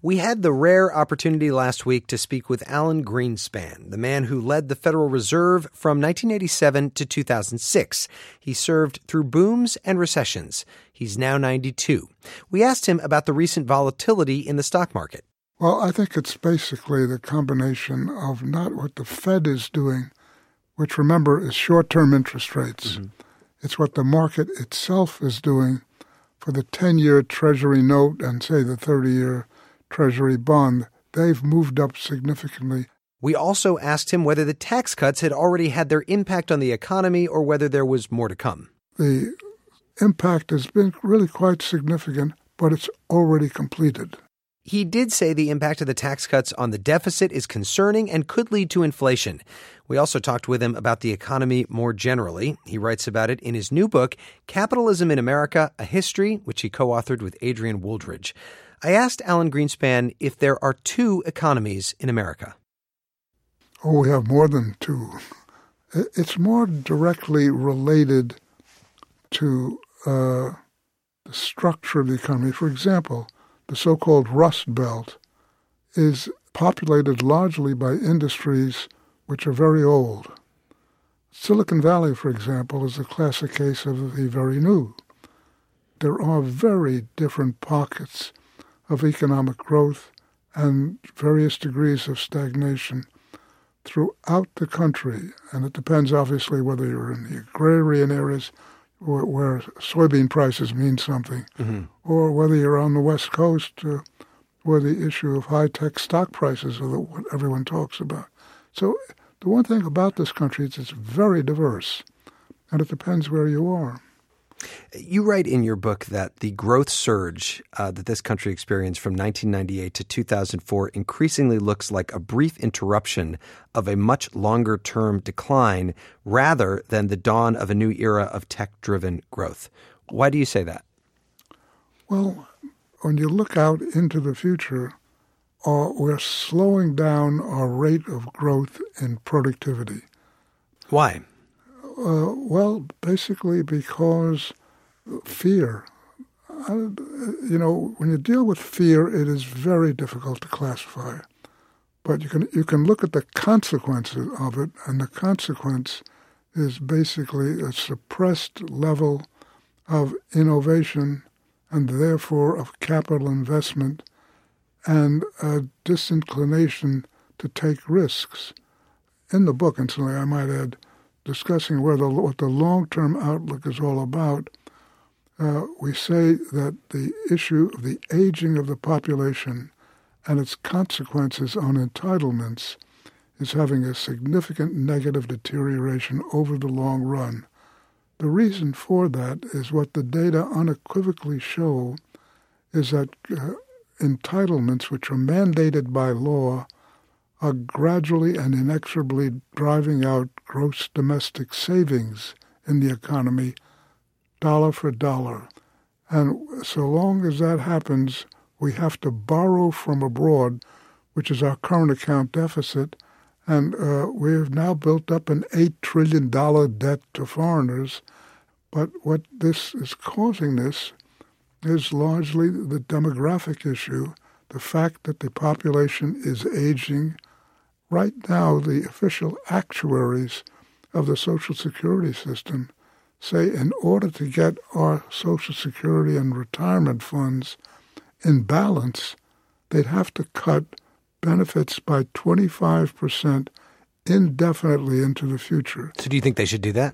We had the rare opportunity last week to speak with Alan Greenspan, the man who led the Federal Reserve from 1987 to 2006. He served through booms and recessions. He's now 92. We asked him about the recent volatility in the stock market. Well, I think it's basically the combination of not what the Fed is doing, which, remember, is short-term interest rates. Mm-hmm. It's what the market itself is doing for the 10-year Treasury note and, say, the 30-year Treasury bond. They've moved up significantly. We also asked him whether the tax cuts had already had their impact on the economy or whether there was more to come. The impact has been really quite significant, but it's already completed. He did say the impact of the tax cuts on the deficit is concerning and could lead to inflation. We also talked with him about the economy more generally. He writes about it in his new book, Capitalism in America, A History, which he co-authored with Adrian Wooldridge. I asked Alan Greenspan if there are two economies in America. Oh, we have more than two. It's more directly related to the structure of the economy. For example, the so-called Rust Belt is populated largely by industries which are very old. Silicon Valley, for example, is a classic case of the very new. There are very different pockets of economic growth and various degrees of stagnation throughout the country. And it depends, obviously, whether you're in the agrarian areas where soybean prices mean something, mm-hmm. or whether you're on the West Coast where the issue of high-tech stock prices are what everyone talks about. So the one thing about this country is it's very diverse, and it depends where you are. You write in your book that the growth surge that this country experienced from 1998 to 2004 increasingly looks like a brief interruption of a much longer-term decline rather than the dawn of a new era of tech-driven growth. Why do you say that? Well, when you look out into the future, we're slowing down our rate of growth in productivity. Why? Well, basically because fear. When you deal with fear, it is very difficult to classify. But you can look at the consequences of it, and the consequence is basically a suppressed level of innovation and therefore of capital investment and a disinclination to take risks. In the book, incidentally, I might add, discussing what the long-term outlook is all about, we say that the issue of the aging of the population and its consequences on entitlements is having a significant negative deterioration over the long run. The reason for that is what the data unequivocally show is that entitlements, which are mandated by law, are gradually and inexorably driving out gross domestic savings in the economy, dollar for dollar. And so long as that happens, we have to borrow from abroad, which is our current account deficit, and we have now built up an $8 trillion debt to foreigners. But what this is causing this is largely the demographic issue, the fact that the population is aging. Right now, the official actuaries of the Social Security system say in order to get our Social Security and retirement funds in balance, they'd have to cut benefits by 25% indefinitely into the future. So do you think they should do that?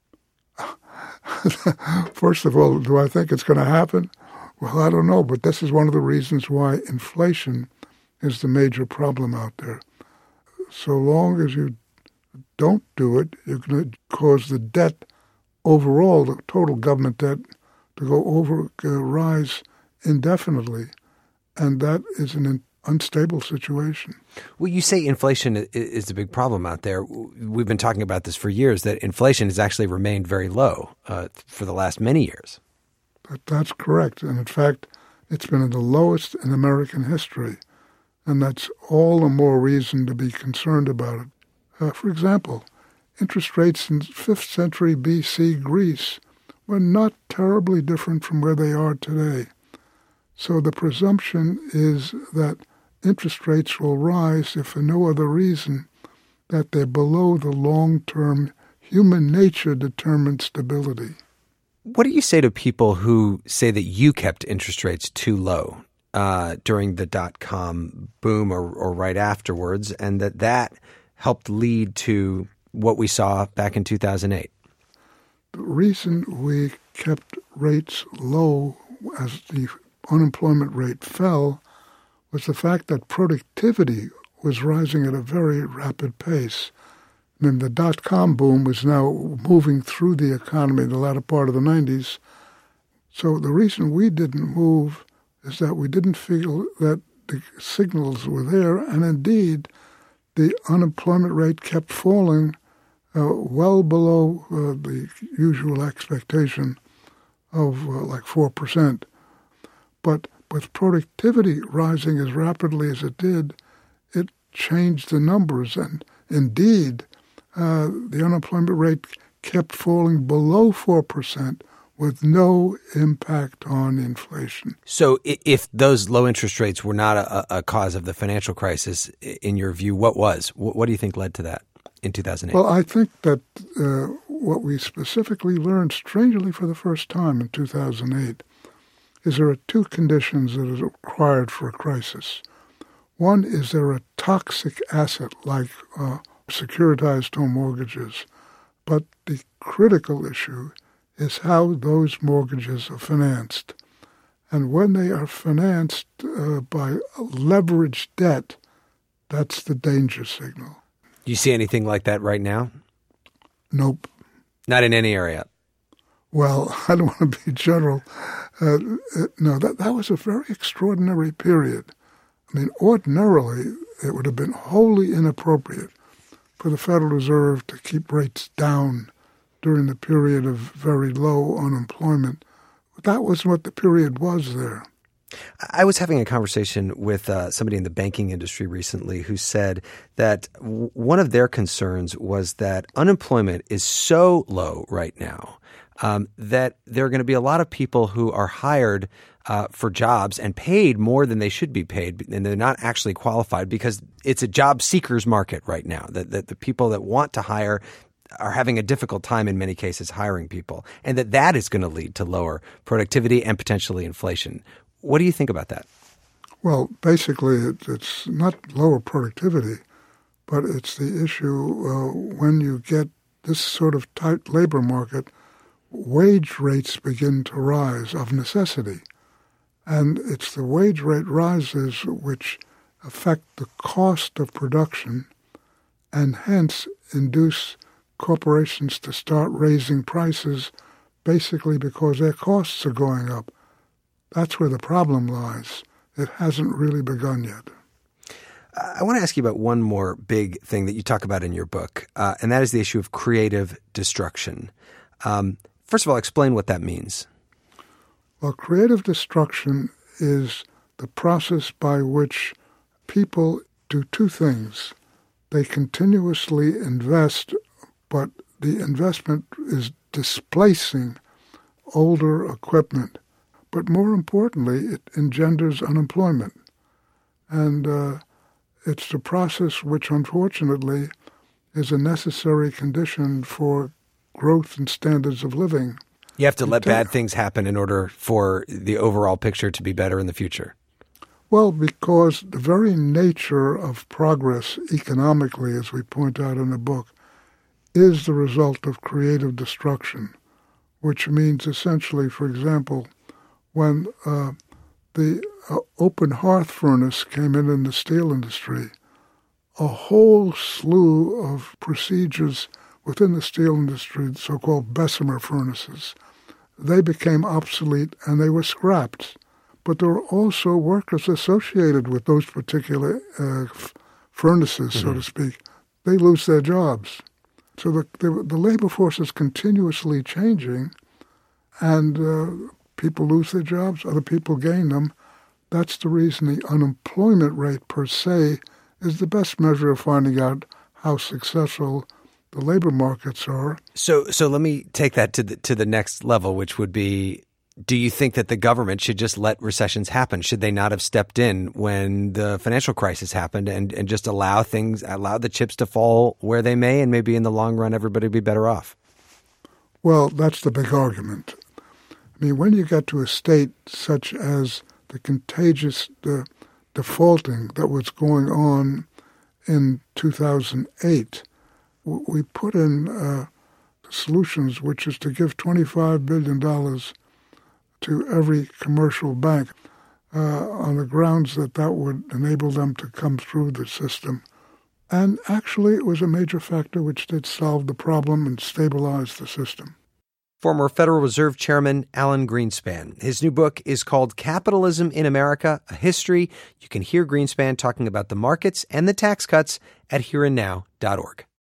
First of all, do I think it's going to happen? Well, I don't know, but this is one of the reasons why inflation is the major problem out there. So long as you don't do it, you're going to cause the debt overall, the total government debt, to rise indefinitely. And that is an unstable situation. Well, you say inflation is a big problem out there. We've been talking about this for years, that inflation has actually remained very low for the last many years. That's correct. And in fact, it's been the lowest in American history. And that's all the more reason to be concerned about it. For example, interest rates in 5th century B.C. Greece were not terribly different from where they are today. So the presumption is that interest rates will rise if for no other reason that they're below the long-term human nature-determined stability. What do you say to people who say that you kept interest rates too low during the dot-com boom or right afterwards, and that helped lead to what we saw back in 2008? The reason we kept rates low as the unemployment rate fell was the fact that productivity was rising at a very rapid pace. I mean, the dot-com boom was now moving through the economy in the latter part of the 90s. So the reason we didn't move is that we didn't feel that the signals were there, and indeed, the unemployment rate kept falling well below the usual expectation of like 4%. But with productivity rising as rapidly as it did, it changed the numbers. And indeed, the unemployment rate kept falling below 4% with no impact on inflation. So if those low interest rates were not a cause of the financial crisis, in your view, what was? What do you think led to that in 2008? Well, I think that what we specifically learned, strangely for the first time in 2008, is there are two conditions that are required for a crisis. One is there a toxic asset like securitized home mortgages, but the critical issue is how those mortgages are financed. And when they are financed by leveraged debt, that's the danger signal. Do you see anything like that right now? Nope. Not in any area? Well, I don't want to be general. No, that was a very extraordinary period. I mean, ordinarily, it would have been wholly inappropriate for the Federal Reserve to keep rates down during the period of very low unemployment. That was what the period was there. I was having a conversation with somebody in the banking industry recently who said that one of their concerns was that unemployment is so low right now that there are going to be a lot of people who are hired for jobs and paid more than they should be paid, and they're not actually qualified because it's a job seekers market right now, that the people that want to hire are having a difficult time in many cases hiring people, and that is going to lead to lower productivity and potentially inflation. What do you think about that? Well, basically, it's not lower productivity, but it's the issue when you get this sort of tight labor market, wage rates begin to rise of necessity. And it's the wage rate rises which affect the cost of production and hence induce corporations to start raising prices basically because their costs are going up. That's where the problem lies. It hasn't really begun yet. I want to ask you about one more big thing that you talk about in your book, and that is the issue of creative destruction. First of all, explain what that means. Well, creative destruction is the process by which people do two things. They continuously invest, but the investment is displacing older equipment. But more importantly, it engenders unemployment. And it's the process which, unfortunately, is a necessary condition for growth in standards of living. You have to let bad things happen in order for the overall picture to be better in the future. Well, because the very nature of progress economically, as we point out in the book, is the result of creative destruction, which means essentially, for example, when the open hearth furnace came in the steel industry, a whole slew of procedures within the steel industry, the so-called Bessemer furnaces, they became obsolete and they were scrapped. But there were also workers associated with those particular furnaces, so to speak. They lose their jobs. So the labor force is continuously changing, and people lose their jobs, other people gain them. That's the reason the unemployment rate per se is the best measure of finding out how successful the labor markets are. So let me take that to the next level, which would be Do you think that the government should just let recessions happen? Should they not have stepped in when the financial crisis happened and just allow the chips to fall where they may, and maybe in the long run everybody would be better off? Well, that's the big argument. I mean, when you get to a state such as the contagious defaulting that was going on in 2008, we put in solutions, which is to give $25 billion to every commercial bank on the grounds that would enable them to come through the system. And actually, it was a major factor which did solve the problem and stabilize the system. Former Federal Reserve Chairman Alan Greenspan. His new book is called Capitalism in America, A History. You can hear Greenspan talking about the markets and the tax cuts at hereandnow.org.